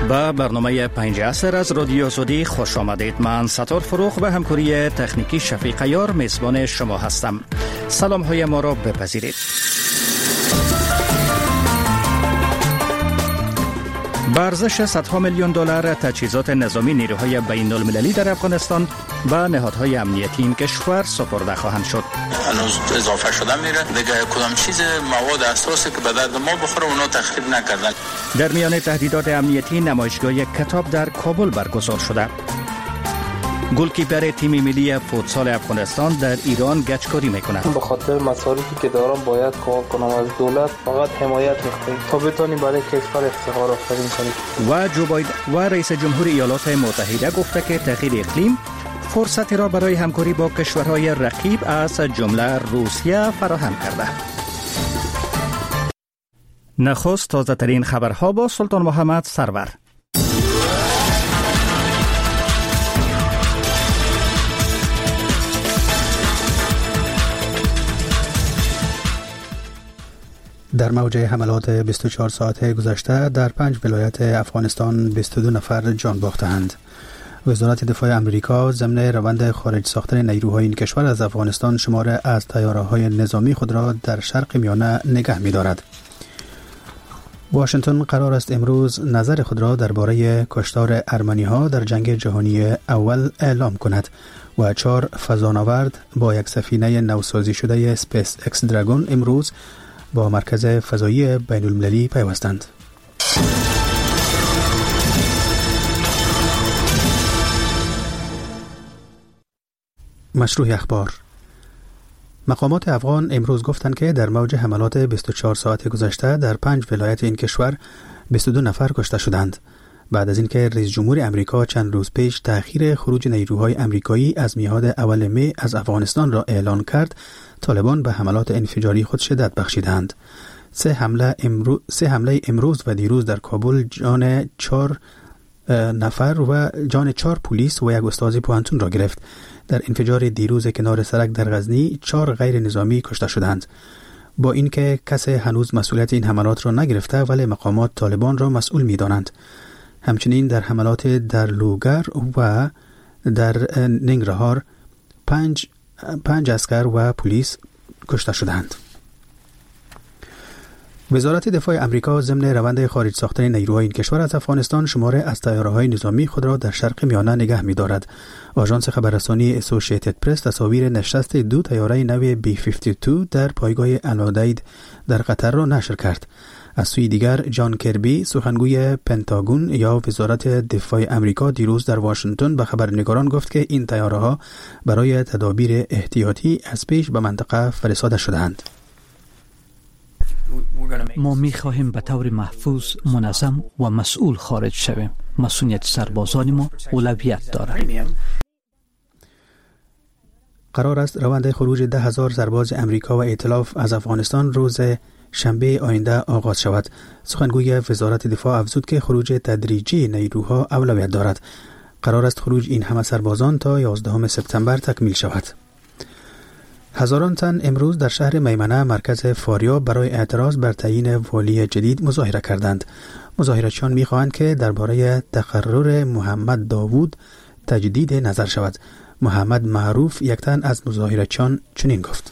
به برنامه 5 عصر از رادیو آزادی خوش آمدید. من ستار فروخ و همکاری تکنیکی شفیق یار میزبان شما هستم. سلام های ما را بپذیرید. با ارزش صدها میلیون دلار تجهیزات نظامی نیروهای بین المللی در افغانستان و نهادهای امنیتی این کشور سپرده خواهند شد. هنوز اضافه شده میره دیگه، کدام چیز مواد اساسی که به درد ما بخوره اونا تخریب نکردن. در میان تهدیدات امنیتی نمایشگاه کتاب در کابل برگزار شده. گلکیپر تیم ملی فوتسال افغانستان در ایران گچکاری میکند. به خاطر مصارفی که دارم باید کمک کنم از دولت، فقط حمایت میکنیم تا بتونیم برای کشور افتخار آفرین کنیم. و جو بایدن و رئیس جمهور ایالات متحده گفته که تغییر اقلیم فرصتی را برای همکاری با کشورهای رقیب از جمله روسیه فراهم کرده. نخست تازه ترین خبرها با سلطان محمد سرور. در موج حملات 24 ساعته گذشته در 5 ولایت افغانستان 22 نفر جان باختند. وزارت دفاع آمریکا ضمن روند خارج ساختن نیروهای این کشور از افغانستان شمار از طیاره‌های نظامی خود را در شرق میانه نگه می‌دارد. واشنگتن قرار است امروز نظر خود را درباره کشتار ارمنی‌ها در جنگ جهانی اول اعلام کند و 4 فضانورد با یک سفینه نوسازی شده اسپیس اکس دراگون امروز با مرکز فضایی بین المللی پیوستند. مشروع اخبار. مقامات افغان امروز گفتند که در موج حملات 24 ساعت گذشته در 5 ولایت این کشور 22 نفر کشته شدند. بعد از اینکه رئیس جمهور امریکا چند روز پیش تأخیر خروج نیروهای امریکایی از میعاد اول می از افغانستان را اعلان کرد، طالبان به حملات انفجاری خود شدت بخشیدند. 3 حمله امروز و دیروز در کابل جان 4 نفر و جان 4 پلیس و یک استاد پوهنتون را گرفت. در انفجار دیروز کنار سرک در غزنی 4 غیر نظامی کشته شدند. با اینکه کسی هنوز مسئولیت این حملات را نگرفته، ولی مقامات طالبان را مسئول می‌دانند. همچنین در حملات در لوگر و در ننگرهار 5 عسکر و پلیس کشته شدند. وزارت دفاع آمریکا ضمن روند خارج ساختن نیروهای این کشور از افغانستان شماره از طیاره‌های نظامی خود را در شرق میانه نگه می‌دارد. آژانس خبررسانی اسوسییتد پرس تصاویر نشست 2 طیاره نو B-52 در پایگاه العدید در قطر را نشر کرد. از سوی دیگر جان کربی سخنگوی پنتاگون یا وزارت دفاع آمریکا دیروز در واشنگتن به خبرنگاران گفت که این طیاره‌ها برای تدابیر احتیاطی از پیش به منطقه فرستاده شده‌اند. ما می‌خواهیم به طور محفوظ، منظم و مسئول خارج شویم. مسئولیت سربازان ما اولویت دارد. قرار است روند خروج 10,000 سرباز امریکا و ائتلاف از افغانستان روز شنبه آینده آغاز شود. سخنگوی وزارت دفاع افزود که خروج تدریجی نیروها اولویت دارد. قرار است خروج این همه سربازان تا 11 سپتامبر تکمیل شود. هزاران تن امروز در شهر میمنه مرکز فاریاب برای اعتراض بر تعیین والی جدید مظاهره کردند. مظاهرچیان می‌خواهند که درباره تقرر محمد داوود تجدید نظر شود. محمد معروف یک تن از مظاهرچیان چنین گفت: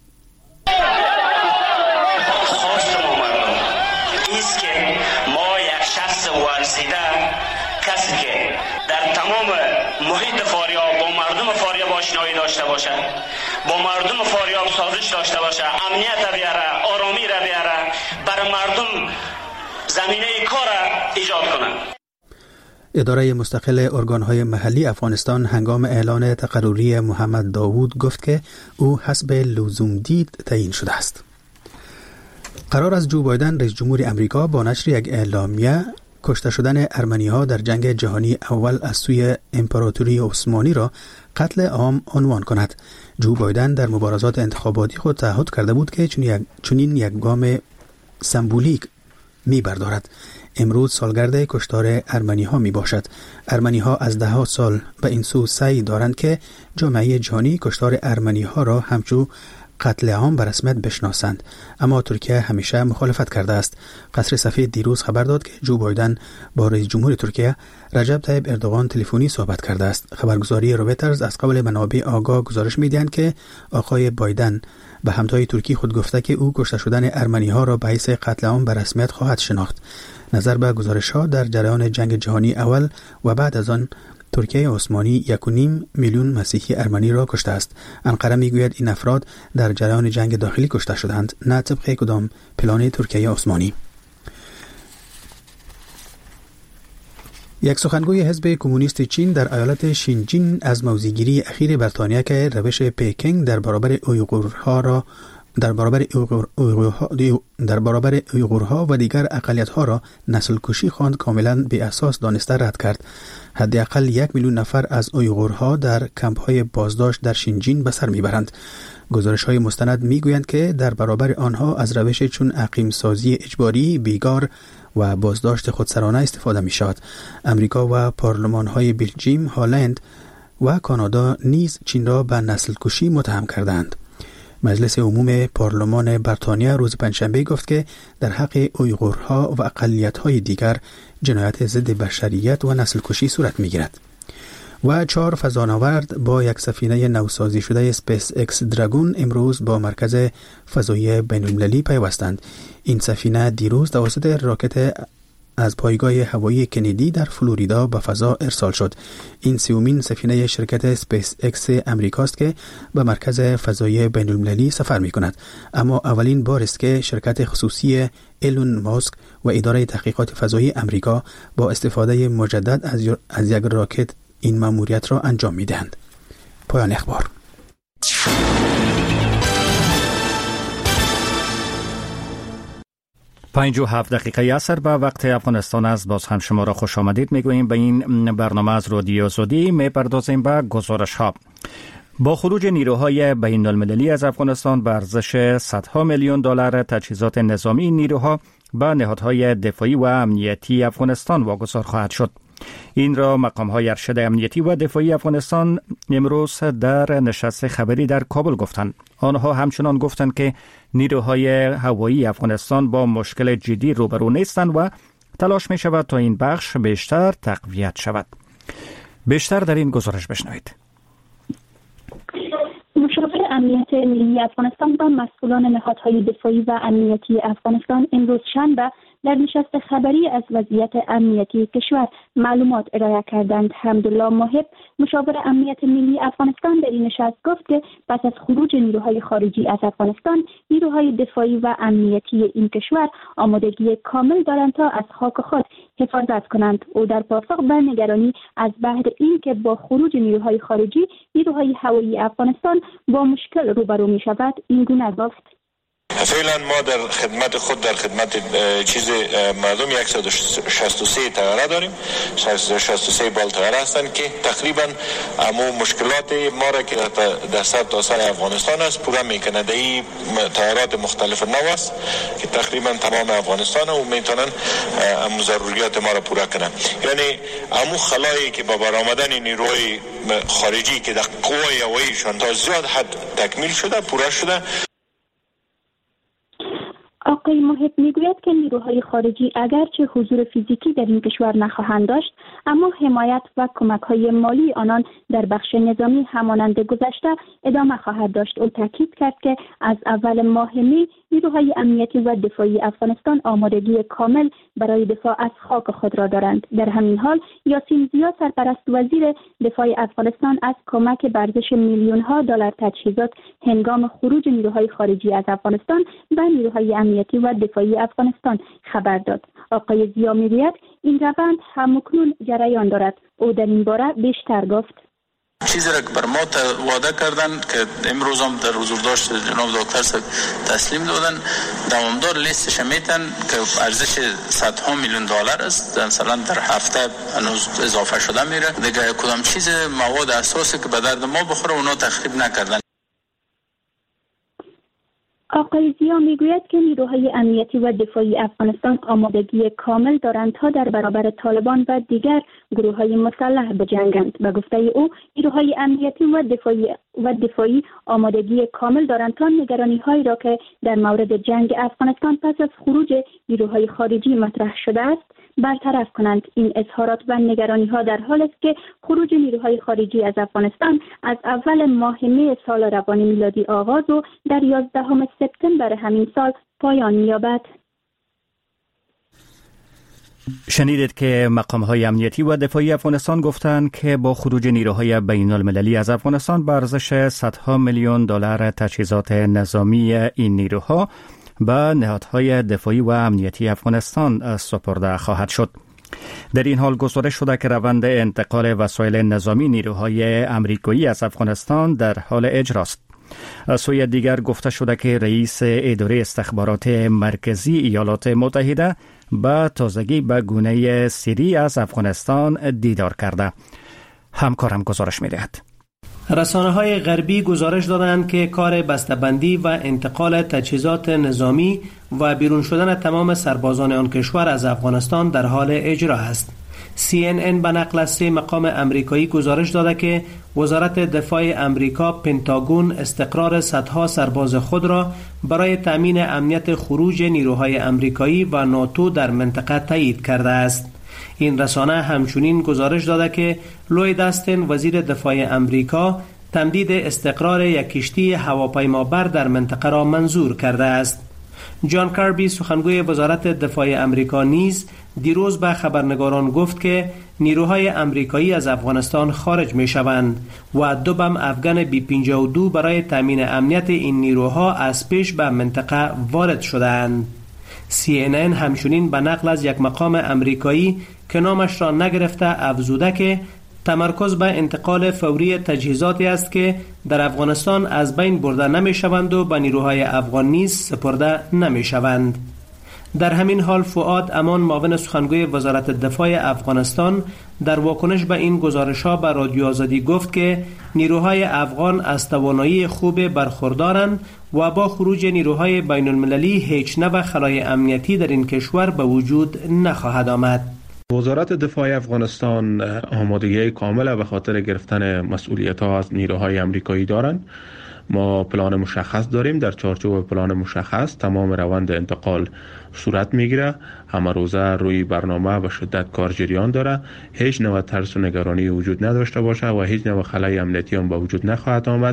محیط فاریاب با مردم فاریاب آشنایی داشته باشه، با مردم فاریاب سازش داشته باشه، امنیت بیاره، آرامی را بیاره، برای مردم زمینه کار ایجاد کنه. اداره مستقل ارگان‌های محلی افغانستان هنگام اعلان تقرری محمد داوود گفت که او حسب لزوم دید تعیین شده است. قرار است جو بایدن رئیس جمهور امریکا با نشر یک اعلامیه کشته شدن ارمنی‌ها در جنگ جهانی اول از سوی امپراتوری عثمانی را قتل عام عنوان کند. جو بایدن در مبارزات انتخاباتی خود تعهد کرده بود که چنین یک گام سمبولیک می بردارد. امروز سالگرد کشتار ارمنی‌ها می باشد. ارمنی‌ها از 10 سال به این سو سعی دارند که جامعه جهانی کشتار ارمنی‌ها را همچون قتل عام به رسمیت بشناسند، اما ترکیه همیشه مخالفت کرده است. قصر سفید دیروز خبر داد که جو بایدن با رئیس جمهور ترکیه رجب طیب اردوغان تلفنی صحبت کرده است. خبرگزاری رویترز از قبل منابع آگاه گزارش می‌دهند که آقای بایدن به همتای ترکی خود گفته که او کشته شدن ارمنی‌ها را به حیث قتل عام به رسمیت خواهد شناخت. نظر به گزارش‌ها در جریان جنگ جهانی اول و بعد از آن ترکیه عثمانی 1.5 میلیون مسیحی ارمنی را کشته است. انقره میگوید این افراد در جریان جنگ داخلی کشته شدند، نه طبق کدام پلان ترکیه عثمانی. یک سخنگوی حزب کمونیست چین در ایالت شینجین از موضع‌گیری اخیر بریتانیا که روش پکینگ در برابر اویغورها و دیگر اقلیت‌ها را نسل کشی خواند کاملا بی اساس دانسته رد کرد. حداقل 1 میلیون نفر از اویغورها در کمپ‌های بازداشت در شینجین به سر میبرند. گزارش‌های مستند میگویند که در برابر آنها از روش چون اقیم‌سازی اجباری، بیگار و بازداشت خودسرانه استفاده می‌شود. امریکا و پارلمان‌های بلژیم، هلند و کانادا نیز چین را به نسل کشی متهم کردند. مجلس عموم پارلمان بریتانیا روز پنجشنبه گفت که در حق اویغورها و اقلیت‌های دیگر جنایت ضد بشریت و نسل کشی صورت می‌گیرد. و 4 فضانورد با یک سفینه نوسازی شده اسپیس اکس دراگون امروز با مرکز فضایی بین‌المللی پیوستند. این سفینه دیروز توسط راکت از پایگاه هوایی کندی در فلوریدا به فضا ارسال شد. این سومین سفینه شرکت اسپیس اکس امریکاست که به مرکز فضایی بین‌المللی سفر می‌کند، اما اولین بار است که شرکت خصوصی ایلون ماسک و اداره تحقیقات فضایی امریکا با استفاده مجدد از یک راکت این مأموریت را انجام می‌دهند. پایان اخبار. پنج و 7 دقیقه عصر به وقت افغانستان است. باز هم شما را خوش آمدید میگوییم به این برنامه از رادیو زودی. میپردازیم به گزارش ها. با خروج نیروهای بین المللی از افغانستان به ارزش صدها میلیون دلار تجهیزات نظامی نیروها به نهادهای دفاعی و امنیتی افغانستان واگذار خواهد شد. این را مقام‌های ارشد امنیتی و دفاعی افغانستان امروز در نشست خبری در کابل گفتند. آنها همچنان گفتند که نیروهای هوایی افغانستان با مشکل جدی روبرو نیستند و تلاش می شود تا این بخش بیشتر تقویت شود. بیشتر در این گزارش بشنوید. مشاور امنیت ملی افغانستان و مسئولان نهادهای دفاعی و امنیتی افغانستان امروز شنبه در نشست خبری از وضعیت امنیتی کشور معلومات ارائه کردند. حمدالله محب مشاور امنیت ملی افغانستان در این نشست گفت که پس از خروج نیروهای خارجی از افغانستان، نیروهای دفاعی و امنیتی این کشور آمادگی کامل دارند تا از خاک خود حفاظت کنند. او در پاسخ به نگرانی از بحر این که با خروج نیروهای خارجی نیروهای هوایی افغانستان با مشکل روبرو می شود این گونه گفت: فعلا ما در خدمت مردم 163 طیاره داریم. 163 بال طیاره هستند که تقریبا امو مشکلات ما را که در سر تا سر افغانستان است پورا میکنه. این طیارات مختلف نو است که تقریبا تمام افغانستان و میتونن امو ضروریات ما را پورا کنن. یعنی امو خلایی که با برآمدن نیروی خارجی که در قوای هواییشان تا زیاد حد تکمیل شده، پورا شده. آقای محب میگوید که نیروهای خارجی اگرچه حضور فیزیکی در این کشور نخواهند داشت، اما حمایت و کمک‌های مالی آنان در بخش نظامی همانند گذشته ادامه خواهد داشت. او تاکید کرد که از اول ماه می نیروهای امنیتی و دفاعی افغانستان آمادگی کامل برای دفاع از خاک خود را دارند. در همین حال یاسین زیا سرپرست وزیر دفاع افغانستان از کمک به ارزش میلیون‌ها دلار تجهیزات هنگام خروج نیروهای خارجی از افغانستان به نیروهای امنیتی و دفاعی افغانستان خبر داد. آقای زیا میگوید این روند همکنون جریان دارد. او در این باره بیشتر گفت: چیزی را که بر ما وعده کردن که امروز هم در حضور داشت جناب دکتر صاحب تسلیم دادن، دوامدار لیستش میتن که ارزش صدها میلیون دلار است. مثلا در هفته هنوز اضافه شده میره. دیگه کدام چیز مواد اساسی که به درد ما بخوره اونا تخریب نکردن. آقای زیا میگوید که نیروهای امنیتی و دفاعی افغانستان آمادگی کامل دارند تا در برابر طالبان و دیگر گروه‌های مسلح بجنگند. به گفته او نیروهای امنیتی و دفاعی آمادگی کامل دارند تا نگرانی‌هایی را که در مورد جنگ افغانستان پس از خروج نیروهای خارجی مطرح شده است برطرف کنند. این اظهارات و نگرانی‌ها در حال است که خروج نیروهای خارجی از افغانستان از اول ماه می سال روان میلادی آغاز و در 11 سپتامبر همین سال پایان می‌یابد. شنیدید که مقام‌های امنیتی و دفاعی افغانستان گفتند که با خروج نیروهای بین المللی از افغانستان به ارزش صدها میلیون دلار تجهیزات نظامی این نیروها به نهادهای دفاعی و امنیتی افغانستان سپرده خواهد شد. در این حال گزارش شده که روند انتقال وسایل نظامی نیروهای آمریکایی از افغانستان در حال اجراست. از سوی دیگر گفته شده که رئیس اداره استخبارات مرکزی ایالات متحده به تازگی به گونه سری از افغانستان دیدار کرده. همکارم گزارش می‌دهد. رسانه‌های غربی گزارش دادند که کار بسته‌بندی و انتقال تجهیزات نظامی و بیرون شدن تمام سربازان آن کشور از افغانستان در حال اجرا است. CNN به نقل از 3 مقام امریکایی گزارش داده که وزارت دفاع امریکا پنتاگون استقرار صدها سرباز خود را برای تأمین امنیت خروج نیروهای امریکایی و ناتو در منطقه تایید کرده است. این رسانه همچنین گزارش داده که لوید استن وزیر دفاع امریکا تمدید استقرار یک کشتی هواپیمابر در منطقه را منظور کرده است. جان کاربی سخنگوی وزارت دفاع امریکا نیز دیروز به خبرنگاران گفت که نیروهای امریکایی از افغانستان خارج می شوند و 2 بم افغان B-52 برای تامین امنیت این نیروها از پیش به منطقه وارد شدند. CNN همچنین به نقل از یک مقام امریکایی که نامش را نگرفته افزوده که تمرکز به انتقال فوری تجهیزاتی است که در افغانستان از بین برده نمی شوند و به نیروهای افغان نیز سپرده نمی شوند. در همین حال فؤاد امان معاون سخنگوی وزارت دفاع افغانستان در واکنش به این گزارش‌ها به رادیو آزادی گفت که نیروهای افغان از توانایی خوب برخوردارند و با خروج نیروهای بین المللی هیچ نوع خلای امنیتی در این کشور به وجود نخواهد آمد. وزارت دفاع افغانستان آمادگی کامل به خاطر گرفتن مسئولیت‌ها از نیروهای امریکایی دارند. ما پلان مشخص داریم. در چارچوب پلان مشخص تمام روند انتقال صورت میگیره. همه روزه روی برنامه و شدت کار جریان داره. هیچ نوع ترس و نگرانی وجود نداشته باشه و هیچ نوع خلای امنیتی هم به وجود نخواهد آمد.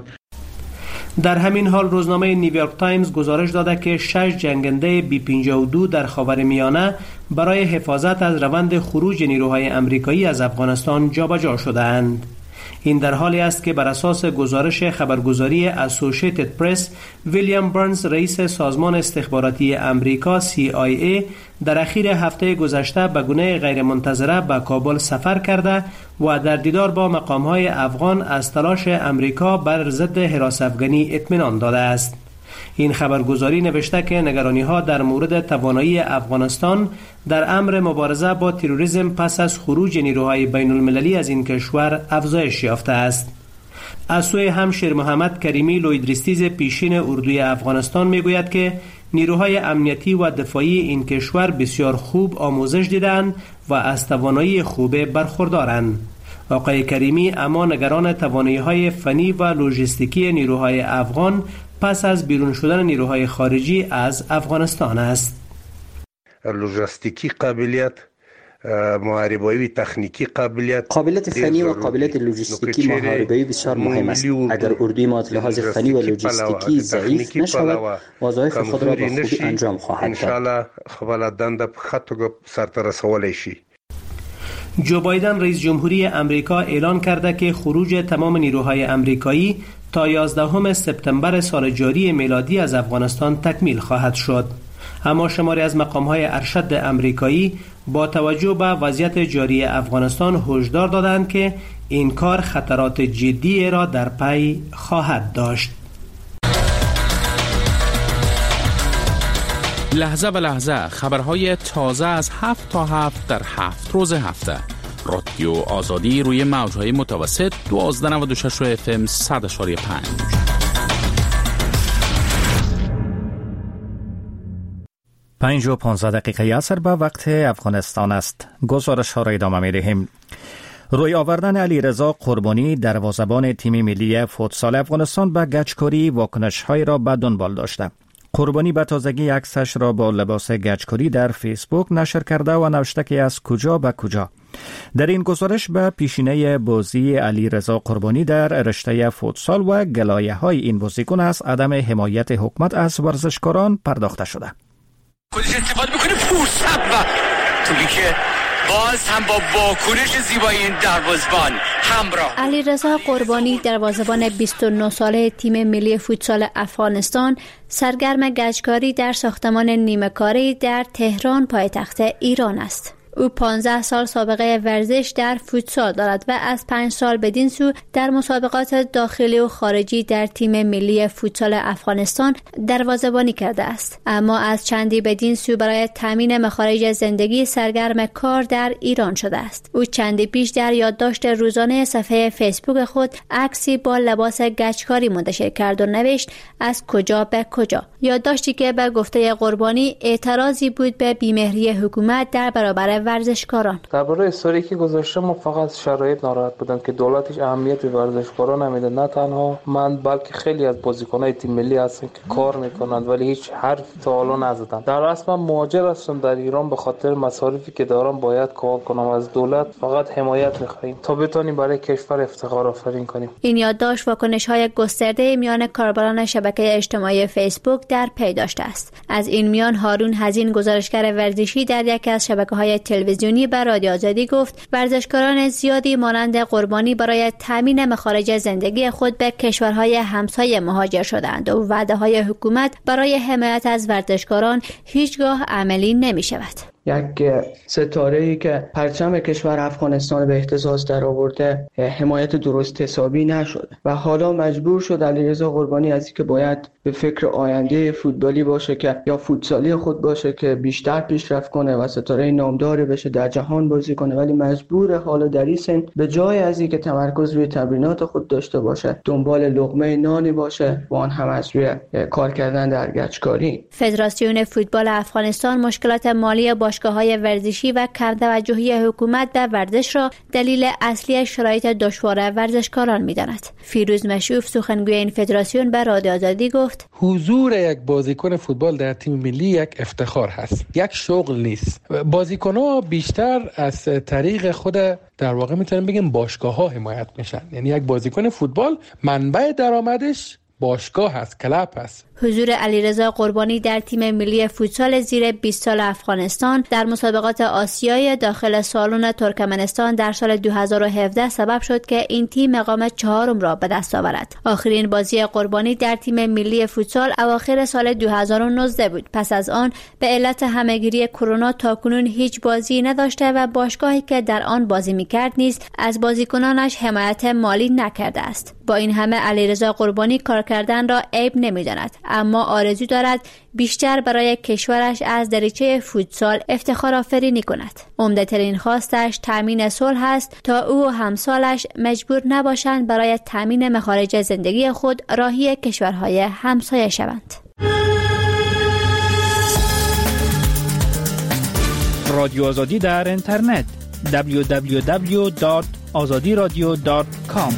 در همین حال روزنامه نیویورک تایمز گزارش داده که 6 جنگنده B-52 در خاورمیانه برای حفاظت از روند خروج نیروهای امریکایی از افغانستان جابجا شده‌اند. این در حالی است که بر اساس گزارش خبرگزاری اسوسییتد پرس، ویلیام برنز رئیس سازمان استخباراتی امریکا CIA در اخیر هفته گذشته به گونه غیرمنتظره به کابل سفر کرده و در دیدار با مقام‌های افغان از تلاش امریکا بر ضد حراس افغانی اطمینان داده است. این خبرگزاری نوشته که نگرانی‌ها در مورد توانایی افغانستان در امر مبارزه با تروریسم پس از خروج نیروهای بین المللی از این کشور افزایش یافته است. از سوی هم شیر محمد کریمی لویدریستیز پیشین اردوی افغانستان میگوید که نیروهای امنیتی و دفاعی این کشور بسیار خوب آموزش دیدند و از توانایی خوب برخوردارند. آقای کریمی اما نگران توانایی‌های فنی و لوجستیکی نیروهای افغان پس از بیرون شدن نیروهای خارجی از افغانستان است. لوجستیکی قابلیت، محاربایی تکنیکی قابلیت فنی و قابلیت لوجستیکی محاربایی بسیار مهم است. اگر اردوی ما از لحاظ فنی و لوجستیکی ضعیف نشود، وظایف خود را به خوبی انجام خواهد داد. خپل دنده په ښه توګه سرته رسولی شي. جو بایدن رئیس جمهوری امریکا اعلان کرده که خروج تمام نیروهای امریکایی تا 11 سپتامبر سال جاری میلادی از افغانستان تکمیل خواهد شد. اما شماری از مقام‌های ارشد امریکایی با توجه به وضعیت جاری افغانستان هشدار دادند که این کار خطرات جدی را در پی خواهد داشت. لحظه به لحظه خبرهای تازه از 7 تا 7 در 7 روز هفته. رادیو آزادی روی موجهای متوسط 1296 FM 100.5. 5:15 عصر به وقت افغانستان است. گزارش ها را ادامه می دهیم. روی آوردن علیرضا قربانی دروازه‌بان تیم ملی فوتسال افغانستان به گچکاری واکنش‌های را به دنبال داشته. قربانی به تازگی عکسش را با لباس گچکاری در فیسبوک نشر کرده و نوشته که از کجا به کجا. در این گزارش به پیشینه بازی علیرضا قربانی در رشته فوتسال و گلایه‌های این بازیکن از عدم حمایت حکومت از ورزشکاران پرداخته شده. خودش استفاده میکنه فرصت و توی که باز هم با واکنش زیبای این دروازه‌بان همراه. علیرضا قربانی دروازه‌بان 29 ساله تیم ملی فوتسال افغانستان سرگرم گچکاری در ساختمان نیمه‌کاری در تهران پایتخت ایران است. او 15 سال سابقه ورزش در فوتسال دارد و از 5 سال بدین سو در مسابقات داخلی و خارجی در تیم ملی فوتسال افغانستان دروازه‌بانی کرده است. اما از چندی بدین سو برای تامین مخارج زندگی سرگرم کار در ایران شده است. او چندی پیش در یادداشت روزانه صفحه فیسبوک خود عکسی با لباس گچکاری منتشر کرد و نوشت از کجا به کجا. یادداشتی که به گفته قربانی اعتراضی بود به بیمهری حکومت در برابر ورزشکاران. درباره استوری که گذاشتم ما فقط شرایط ناراحت بودم که دولتش اهمیت به ورزشکاران نمیده. نه تنها من بلکه خیلی از بازیکن‌های تیم ملی هستن که کار میکنند ولی هیچ حرف تا حالا نزدن. در اصل من مهاجر هستم در ایران، به خاطر مصارفی که دارم باید کار کنم. از دولت فقط حمایت می‌خوایم تا بتونیم برای کشور افتخار آفرین کنیم. این یادداشت واکنش‌های گسترده میان کاربران شبکه اجتماعی فیسبوک در پی داشته است. از این میان هارون حزین گزارشگر ورزشی در یکی از شبکه‌های تلویزیونی به رادیو آزادی گفت ورزشکاران زیادی مانند قربانی برای تامین مخارج زندگی خود به کشورهای همسایه مهاجر شدند و وعده‌های حکومت برای حمایت از ورزشکاران هیچگاه عملی نمی‌شود. یک ستاره‌ای که پرچم کشور افغانستان به اهتزاز در آورده حمایت درست حسابی نشد و حالا مجبور شد علیرضا قربانی از اینکه باید به فکر آینده فوتبالی باشه که یا فوتسالی خود باشه که بیشتر پیشرفت کنه و ستاره نامدار بشه، در جهان بازی کنه، ولی مجبور حالا در این سن به جای از اینکه تمرکز روی تمرینات خود داشته باشه دنبال لقمه نانی باشه و آن هم از روی کار کردن در گچکاری. فدراسیون فوتبال افغانستان مشکلات مالی باشگاه‌های ورزشی و کم توجهی حکومت به ورزش را دلیل اصلی شرایط دشوار ورزشکاران می‌داند. فیروز مشوف سخنگوی این فدراسیون به رادیو آزادی گفت: حضور یک بازیکن فوتبال در تیم ملی یک افتخار هست، یک شغل نیست. بازیکن‌ها بیشتر از طریق خود در واقع میتونیم بگیم باشگاه‌ها حمایت میشن. یعنی یک بازیکن فوتبال منبع درآمدش باشگاه هست، کلب هست. حضور علیرضا قربانی در تیم ملی فوتسال زیر 20 سال افغانستان در مسابقات آسیای داخل سالن ترکمنستان در سال 2017 سبب شد که این تیم مقام 4 را به دست آورد. آخرین بازی قربانی در تیم ملی فوتسال اواخر سال 2019 بود. پس از آن به علت همهگیری کرونا تاکنون هیچ بازی نداشته و باشگاهی که در آن بازی می‌کرد نیز از بازیکنانش حمایت مالی نکرده است. با این همه علیرضا قربانی کار کردن را عیب نمی‌داند، اما آرزو دارد بیشتر برای کشورش از دریچه فوتسال افتخار آفرینی کند. عمده‌ترین خواستش تامین صلح است تا او و همسالش مجبور نباشند برای تامین مخارج زندگی خود راهی کشورهای همسایه شوند. رادیو آزادی در اینترنت www.azadiradio.com.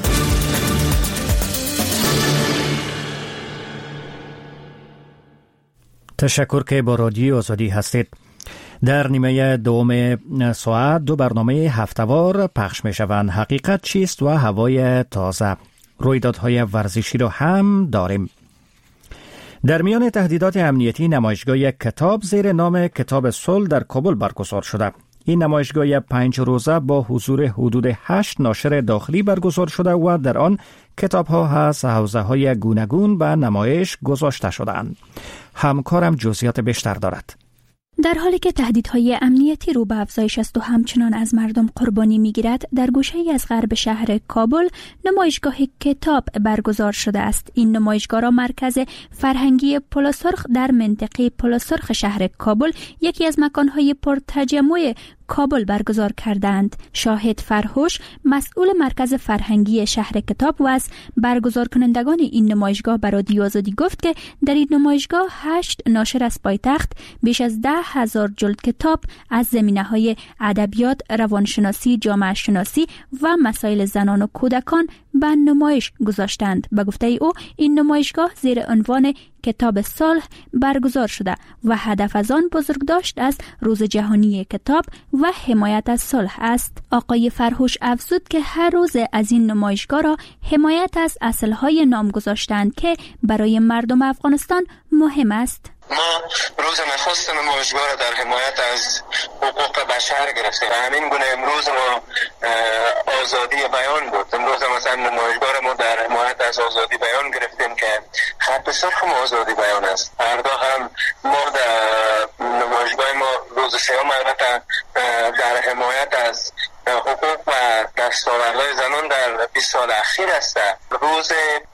تشکر که با رادیو آزادی هستید. در نیمه دوم ساعت 2 برنامه هفته‌وار پخش می شوند. حقیقت چیست و هوای تازه. رویدادهای ورزشی را هم داریم. در میان تهدیدات امنیتی نمایشگاه کتاب زیر نام کتاب صلح در کابل برگزار شده. این نمایشگاه 5 روزه با حضور حدود 8 ناشر داخلی برگزار شده و در آن کتاب‌ها از حوزه‌های گوناگون به نمایش گذاشته شده‌اند. همکارم جزئیات بیشتر دارد. در حالی که تهدیدهای امنیتی رو به افزایش است و همچنان از مردم قربانی می‌گیرد، در گوشه‌ای از غرب شهر کابل نمایشگاه کتاب برگزار شده است. این نمایشگاه را مرکز فرهنگی پلاسرخ در منطقه پلاسرخ شهر کابل، یکی از مکان‌های پرتجمع کابل برگزار کردند. شاهد فرهوش مسئول مرکز فرهنگی شهر کتاب و از برگزار کنندگان این نمایشگاه به رادیو آزادی گفت که در این نمایشگاه 8 ناشر از پایتخت بیش از 10,000 جلد کتاب از زمینه‌های ادبیات، روانشناسی، جامعه شناسی و مسائل زنان و کودکان به نمایش گذاشتند. به گفته او این نمایشگاه زیر عنوان کتاب صلح برگزار شده و هدف از آن بزرگداشت از روز جهانی کتاب و حمایت از صلح است. آقای فرهوش افزود که هر روز از این نمایشگاه را حمایت از اصلهای نام گذاشتند که برای مردم افغانستان مهم است. ما روز نخست نمایشگاه را در حمایت از حقوق بشر گرفتیم. همین گونه امروز ما آزادی بیان بود. امروز مثلا نمایشگاه را ما در حمایت از آزادی بیان گرفتیم که خط سرخ ما آزادی بیان است. فردا هم ما در نمایشگاه ما روز سیام البته در حمایت از حقوق و دستاوردهای زنان در 20 سال اخیر است. روز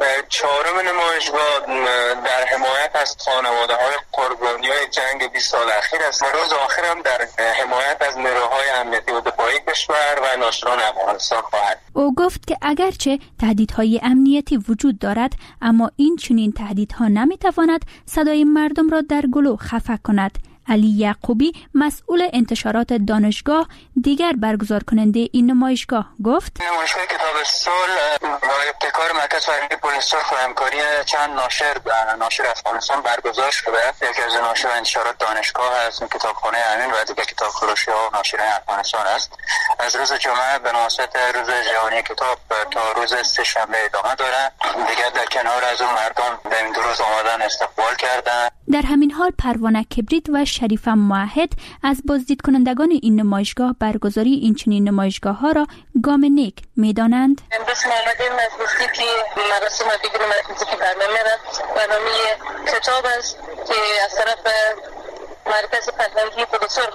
4 نمایشگاه در حمایت از خانواده‌های قربانی‌های جنگ 20 سال اخیر است. روز آخر هم در حمایت از نیروهای امنیتی و دفاعی کشور و ناشران افغانستان خواهد. او گفت که اگرچه تهدیدهای امنیتی وجود دارد اما این چنین تهدیدها نمی‌تواند صدای مردم را در گلو خفه کند. علی یعقوبی مسئول انتشارات دانشگاه دیگر برگزار کننده این نمایشگاه گفت نمایشگاه کتاب صلح با ابتکار مرکز فرهنگی پلسرخ و همکاری چند ناشر افغانستان برگزار شده. یکی از ناشر انتشارات دانشگاه است، کتابخانه امین و دیگر کتاب فروشی ها و ناشران افغانستان است. از روز جمعه به مناسبت روز جهانی کتاب تا روز سه‌شنبه ادامه دارد. دیگر در کنار از اون مردم به این روز آمدن استقبال کردند. در همین حال پروانه کبریت و شریفه موحد از بازدید کنندگان این نمایشگاه برگزاری این چنین نمایشگاه ها را گام نیک می‌دانند. امروز ما آمدیم از موسیقی مراسم دیگر موسیقی برنامه کتاب است که از طرف مرکز فرهنگی پلسرخ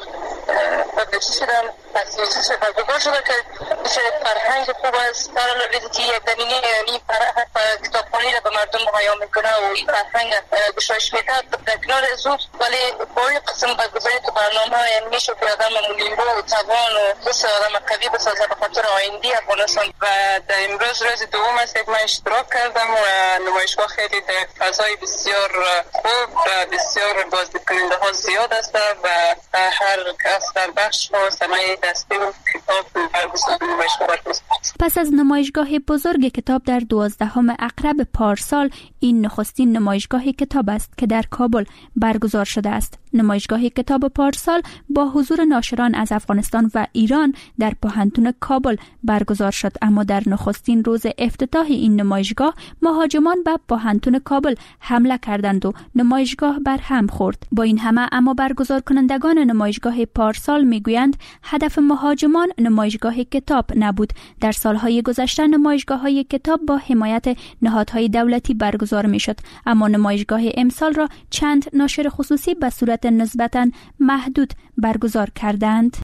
بچه شدن پسیوزی شد برگزار شده که بشه فرهنگ خوب است. در حال که یک زمینه یعنی کتابخوانی را به مردم مهیا میکنه و این فرهنگ گشایش میده در کنار زود، ولی با این قسم برگزاری تو برنامه یعنی میشه که آدم نیرو و توان و حس آدم قوی بسازه به خاطر آینده افغانستان. و در امروز روز دوم است که من اشتراک کردم و نمایشگاه خیلی در فضای بسیار خوب و بسیار بازدید کننده ها زیاد است و هر کس در بخش و صنایع دستی و کتاب برگزار نمایشگاه برگزار. پس از نمایشگاه بزرگ کتاب در 12 اکتبر پارسال این نخستین نمایشگاه کتاب است که در کابل برگزار شده است. نمایشگاه کتاب پارسال با حضور ناشران از افغانستان و ایران در پوهنتون کابل برگزار شد، اما در نخستین روز افتتاح این نمایشگاه مهاجمان به پوهنتون کابل حمله کردند و نمایشگاه بر هم خورد. با این همه اما برگزار کنندگان نمایشگاه پارسال میگویند هدف مهاجمان نمایشگاه کتاب نبود. در سالهای گذشته نمایشگاه‌های کتاب با حمایت نهادهای دولتی برگزار میشد، اما نمایشگاه امسال را چند ناشر خصوصی به صورت نسبتاً محدود برگزار کردند.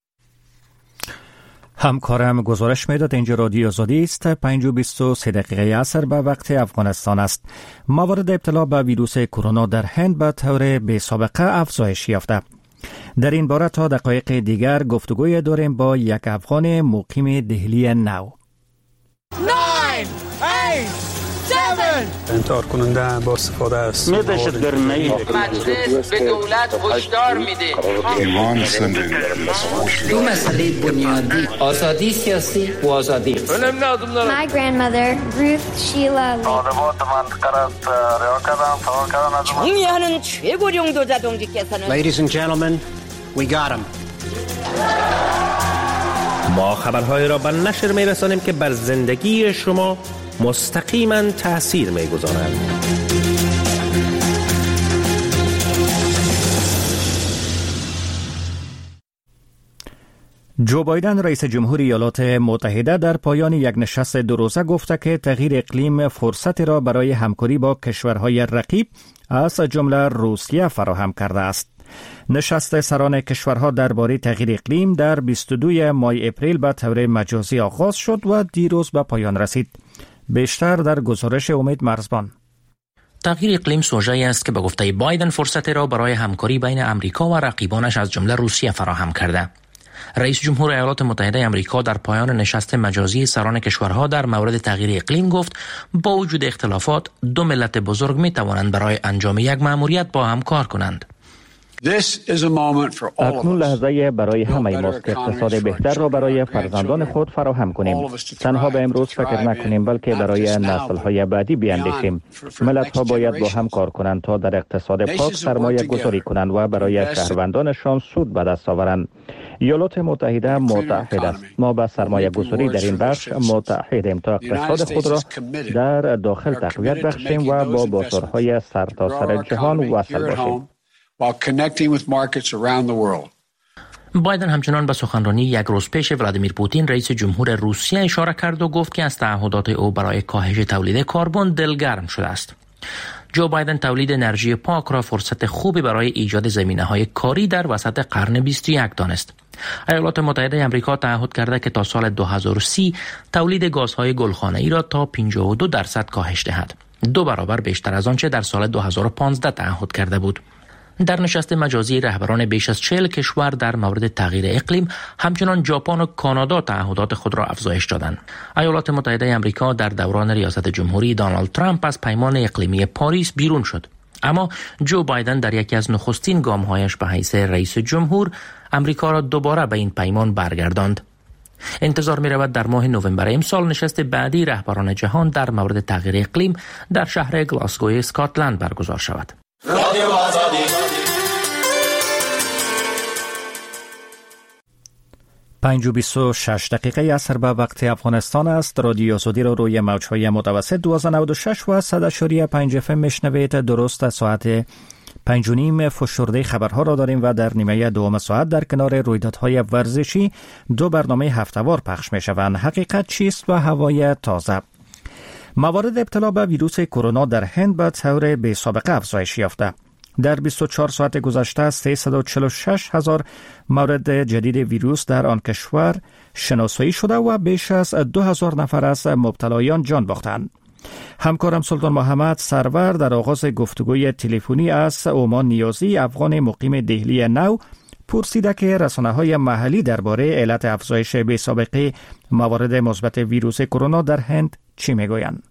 همکارم گزارش میداد اینجا رادیو آزادی است. 5:23 عصر به وقت افغانستان است. موارد ابتلا به ویروس کرونا در هند به طور بی سابقه افزایش یافته. در این باره تا دقایق دیگر گفتگوی داریم با یک افغان مقیم دهلی نو. 9 8 7 انتحار کننده با استفاده است. مجلس به دولت هشدار میده. دو مسئله بنیادی، آزادی سیاسی و آزادی. My grandmother Ruth Sheila 중요한 최고령 도자동지께서는 Ladies and gentlemen, we got him. ما خبرهای را به نشر می‌رسانیم که بر زندگی شما مستقیما تأثیر می‌گذارند. جو بایدن رئیس جمهوری ایالات متحده در پایان یک نشست دو روزه گفته که تغییر اقلیم فرصت را برای همکاری با کشورهای رقیب از جمله روسیه فراهم کرده است. نشست سران کشورها درباره تغییر اقلیم در 22 ماه اپریل به طور مجازی آغاز شد و دیروز به پایان رسید. بیشتر در گزارش امید مرزبان. تغییر اقلیم سوژه‌ای است که به گفته بایدن فرصت را برای همکاری بین امریکا و رقیبانش از جمله روسیه فراهم کرده. رئیس جمهور ایالات متحده آمریکا در پایان نشست مجازی سران کشورها در مورد تغییر اقلیم گفت با وجود اختلافات دو ملت بزرگ می توانند برای انجام یک مأموریت با هم کار کنند. اکنون لحظه برای همه ماست که اقتصاد بهتر را برای فرزندان خود فراهم کنیم. تنها به امروز فکر نکنیم بلکه برای نسل‌های بعدی بیاندیشیم. ملت‌ها باید با هم کار کنند تا در اقتصاد پاک سرمایه گذاری کنند و برای شهروندانشان سود به دست آورند. ایالات متحده متحد است. ما به سرمایه گذاری در این بخش متحدیم تا اقتصاد خود را در داخل تقویت بخشیم و با بازارهای سرتاسر جهان وصل باشیم. بایدن همچنان به سخنرانی یک روز پیش ولادیمیر پوتین رئیس جمهور روسیه اشاره کرد و گفت که از تعهدات او برای کاهش تولید کربن دلگرم شده است. جو بایدن تولید انرژی پاک را فرصت خوبی برای ایجاد زمینه‌های کاری در وسط قرن 21 دانست. ایالات متحده آمریکا تعهد کرده که تا سال 2030 تولید گازهای گلخانه‌ای را تا 52% کاهش دهد. 2 برابر بیشتر از آنچه در سال 2015 تعهد کرده بود. در نشست مجازی رهبران بیش از 40 کشور در مورد تغییر اقلیم همچنان ژاپن و کانادا تعهدات خود را افزایش دادند. ایالات متحده آمریکا در دوران ریاست جمهوری دونالد ترامپ از پیمان اقلیمی پاریس بیرون شد. اما جو بایدن در یکی از نخستین گام‌هایش به حیث رئیس جمهور آمریکا را دوباره به این پیمان برگرداند. انتظار می رود در ماه نوامبر امسال نشست بعدی رهبران جهان در مورد تغییر اقلیم در شهر گلاسگو اسکاتلند برگزار شود. رادیو آزادی 5:26 دقیقه عصر به وقت افغانستان است. رادیو آزادی را روی موج‌های متوسط 1296 و 100.5 FM میشنوید. درست ساعت 5:30 فشرده خبرها را داریم و در نیمه دوم ساعت در کنار رویدادهای ورزشی 2 برنامه هفته‌وار پخش می‌شوند. حقیقت چیست و هوای تازه. موارد ابتلا به ویروس کرونا در هند به طور بی‌سابقه افزایش یافته. در 24 ساعت گذشته 346,000 مورد جدید ویروس در آن کشور شناسایی شده و بیش از 2,000 نفر از مبتلایان جان باختند. همکارم سلطان محمد سرور در آغاز گفتگوی تلفنی از اومان نیازی افغان مقیم دهلی نو پرسیده که رسانه‌های محلی درباره علت افزایش بی‌سابقه موارد مثبت ویروس کرونا در هند چی میگویند؟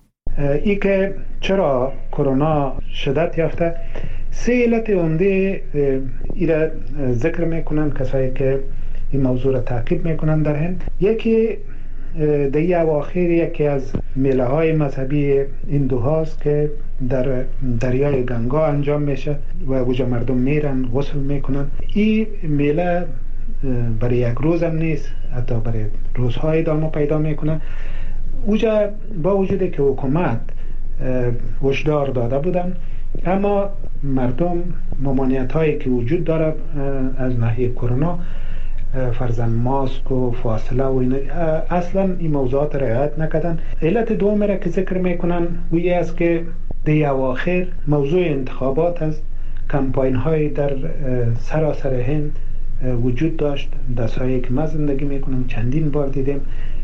ای که چرا کرونا شدت یافته، 3 علت عمده ایرا ذکر میکنن کسایی که این موضوع را تعقیب میکنن در هند. یکی در اواخر یکی از میله های مذهبی هندو هاست که در دریای گنگا انجام میشه و اوجا مردم میرن غسل میکنن. این میله برای یک روز هم نیست، حتی برای روزهای ادامه پیدا میکنن. اوجا با وجود که حکومت هشدار داده بودن، اما مردم ممانعت هایی که وجود داره از ناحیه کرونا، فرضاً ماسک و فاصله و این اصلا این موضوعات رعایت نکردن. علت دوم را که ذکر میکنن وی است که در اواخر موضوع انتخابات است. کمپاین های در سراسر هند وجود داشت. دستایی که ما زندگی میکنم چندین بار دیدیم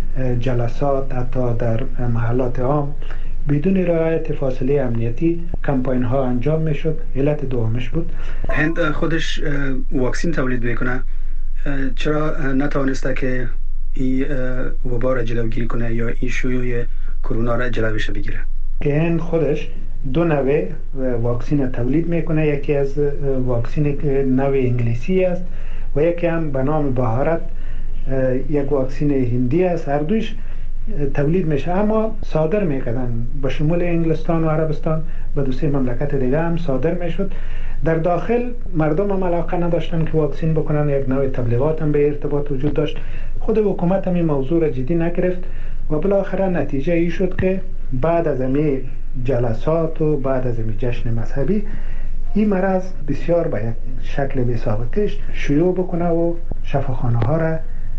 جلسات حتی در محلات عام بدون رعایت فاصله امنیتی کمپاین ها انجام میشد. علت دومش بود. هند خودش واکسین تولید میکنه، چرا نتوانسته که این وبا را جلوگیری کنه یا این شیوع کرونا را جلوش بگیره؟ که هند خودش 2 نوع واکسین تولید میکنه. یکی از واکسین نوع انگلیسی است و یکی هم به نام بهارت، یک واکسین هندی است. هر دوش تولید میشه اما صادر میکردن به شمول انگلستان و عربستان به 2-3 مملکت دیگه هم صادر میشد. در داخل مردم هم علاقه نداشتن که واکسین بکنن. یک نوع تبلیغات هم به ارتباط وجود داشت. خود حکومت هم این موضوع را جدی نگرفت و بالاخره نتیجه ای شد که بعد از این جلسات و بعد از این جشن مذهبی این مرض بسیار به یک شکل بی سابقه‌اش شیوع بکنه و شفاخانه ها را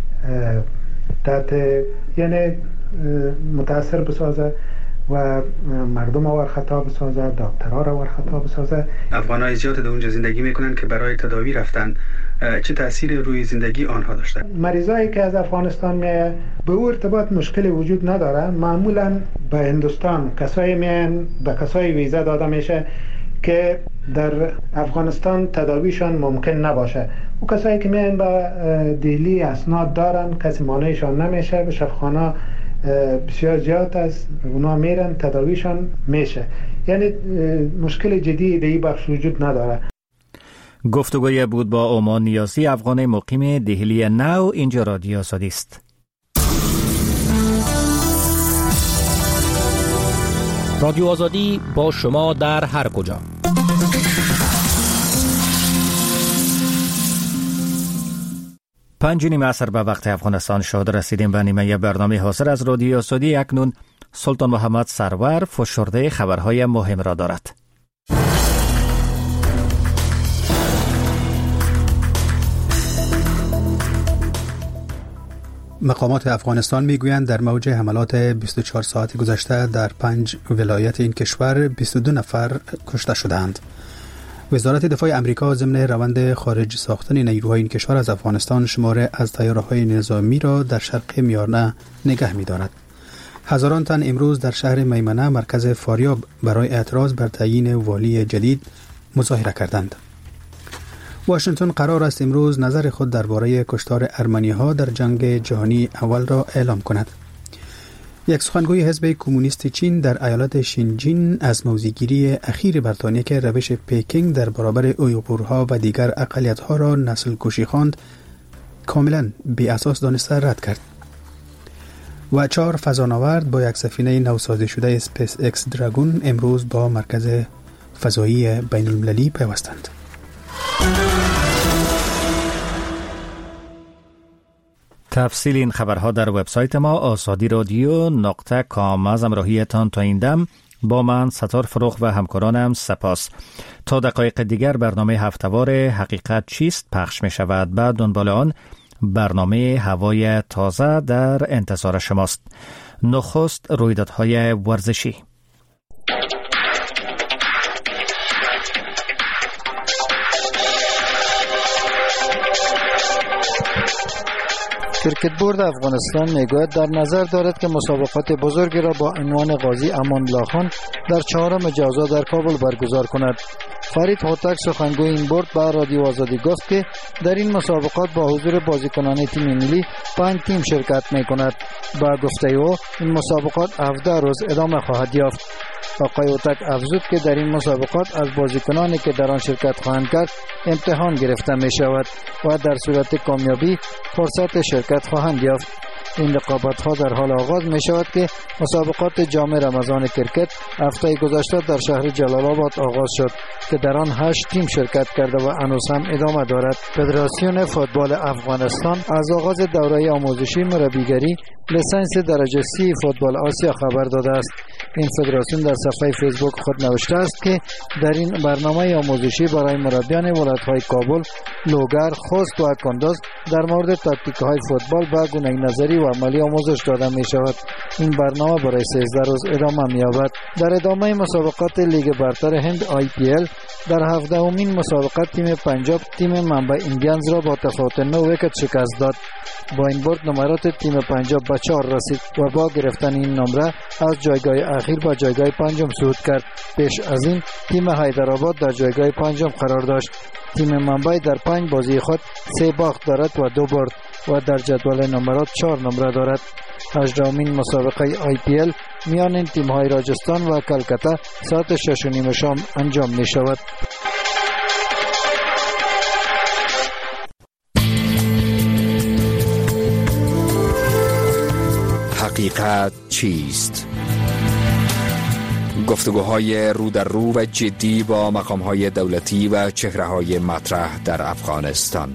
تحت یعنی متاثر بسازه و مردم ور خطا بسازه، دکترها را ور خطا بسازه. افغانای زیاد در اونجا زندگی میکنن که برای تداوی رفتن، چه تأثیری روی زندگی آنها داشته؟ مریضایی که از افغانستان میایه به او ارتباط مشکلی وجود نداره. معمولا به هندوستان کسایی میان به کسایی ویزا داده میشه که در افغانستان تداویشان ممکن نباشه. او کسایی که میان به دهلی اسناد دارن کسی مانعشان نمیشه، به شفاخانه بسیار زیاد از اونا میرن تداویشان میشه، یعنی مشکل جدی در این بخش وجود نداره. گفتگوی بود با اومان نیازی، افغان مقیم دهلی نو. اینجا رادیو آزادی است. رادیو آزادی با شما در هر کجا. پنج نیم عصر به وقت افغانستان شد. رسیدیم به نیمه برنامه حاضر از رادیو آزادی. اکنون سلطان محمد سرور فشرده خبرهای مهم را دارد. مقامات افغانستان میگویند در موج حملات 24 ساعت گذشته در 5 ولایت این کشور 22 نفر کشته شدند. وزارت دفاع امریکا ضمن روند خارج ساختن نیروهای این کشور از افغانستان شماره از طیاره‌های نظامی را در شرق میانه نگه می‌دارد. هزاران تن امروز در شهر میمنه مرکز فاریاب برای اعتراض بر تعیین والی جدید مظاهره کردند. واشنگتن قرار است امروز نظر خود درباره کشتار ارمنی‌ها در جنگ جهانی اول را اعلام کند. یک سخنگوی حزب کمونیست چین در ایالت شینجین از موضع‌گیری اخیر بریتانیا که روش پکینگ در برابر اویغورها و دیگر اقلیت‌ها را نسل کشی خواند کاملا بی اساس دانسته رد کرد. و 4 فضانورد با یک سفینه نوسازی شده اسپیس اکس دراگون امروز با مرکز فضایی بین المللی پیوستند. تفصیل این خبرها در وبسایت ما azadi.radio.com. از همراهیتان تا این دم با من ستار فروغ و همکارانم سپاس. تا دقایق دیگر برنامه هفته‌وار حقیقت چیست پخش می شود. بعد دنبال آن برنامه هوای تازه در انتظار شماست. نخست رویدادهای ورزشی. کرکت بورد افغانستان میگوید در نظر دارد که مسابقات بزرگی را با عنوان قاضی امان الله خان در 4 جوزا در کابل برگزار کند. فرید هوتک سخنگوی این بورد به رادیو آزادی گفت که در این مسابقات با حضور بازیکنان تیم ملی 5 تیم شرکت میکند. با گفته او این مسابقات 17 روز ادامه خواهد یافت. آقای هوتک افزود که در این مسابقات از بازیکنانی که در آن شرکت خواهند کرد امتحان گرفته می شود و در صورت کامیابی فرصت شرکت خواهند یافت. این رقابت‌ها در حال آغاز می شود که مسابقات جام رمضان کرکت هفته گذشته در شهر جلال آباد آغاز شد که در آن 8 تیم شرکت کرده و هنوز هم ادامه دارد. فدراسیون فوتبال افغانستان از آغاز دوره آموزشی مربیگری لیسانس درجه C فوتبال آسیا خبر داده است. این فدراسیون در صفحه فیسبوک خود نوشته است که در این برنامه آموزشی برای مربیان ولایت‌های کابل، لوگر، خوست و کندوز در مورد تاکتیک‌های فوتبال به گونه نظری و عملی آموزش داده می شود. این برنامه برای 13 روز ادامه می یابد. در ادامه مسابقات لیگ برتر هند IPL در 17مین مسابقات تیم پنجاب تیم منبع ایندیانز را با تفاوت 9 ویکت شکست داد. با این برد نمرات تیم پنجاب به 4 رسید و با گرفتن این نمره از جایگاه اخیر به جایگاه پنجم صعود کرد. پیش از این تیم حیدرآباد در جایگاه پنجم قرار داشت. تیم منبع در 5 بازی خود 3 باخت دارد و 2 برد و در جدول نمرات 4 نمره دارد. 18مین مسابقه IPL میان این تیم‌های راجستان و کلکتا ساعت 6:30 شام انجام می شود. حقیقت چیست؟ گفتگوهای رو در رو و جدی با مقام‌های دولتی و چهره‌های مطرح در افغانستان.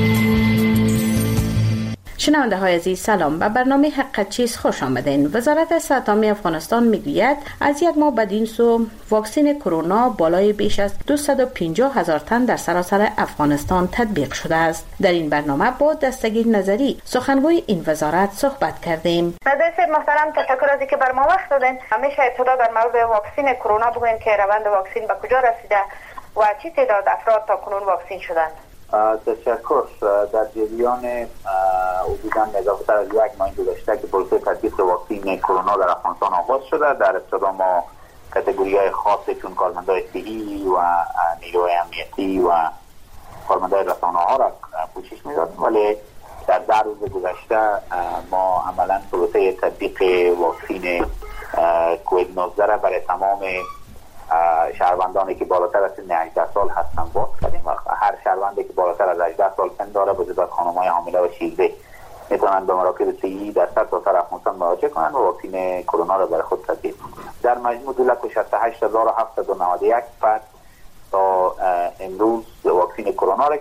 شنونده های عزیز سلام، به برنامه حقیقت چیست خوش آمدین. وزارت صحت عامه افغانستان میگوید از یک ماه بدین سو واکسن کرونا بالای بیش از 250,000 تن در سراسر افغانستان تطبیق شده است. در این برنامه با دستگیر نظری سخنگوی این وزارت صحبت کردیم. مجلس محترم تشکر از اینکه بر ما وقت دادین. همیشه اطلاع در مورد واکسن کرونا بگوین که روند واکسن به کجا رسیده و چه تعداد افراد تا کنون واکسن شدند. تشکر. در جریان حدوداً اضافه‌تر از 1 ماه گذشته که پروسه تطبیق واکسن کرونا در افغانستان آغاز شده، در ابتدا ما کاتگوری‌های خاصی چون کارمندای صحی و نیروی امنیتی و کارمندای رسانه‌ها را پوشش می‌دادیم، ولی در 10 روز گذشته ما عملاً پروسه تطبیق واکسین کووید 19 را برای تمام شهروندانی که بالاتر از سن 18 سال هستند باز کردیم و هر شهروندی که بالاتر از 18 سال سن داره به جز خانم‌های حامله و شیرده میتونن به مراکز صحی در سرتاسر افغانستان مراجعه کنند و واکسین کرونا را برای خود تطبیق کنند. در مجموع 2,68,791 فرد تا امروز واکسین کرونا را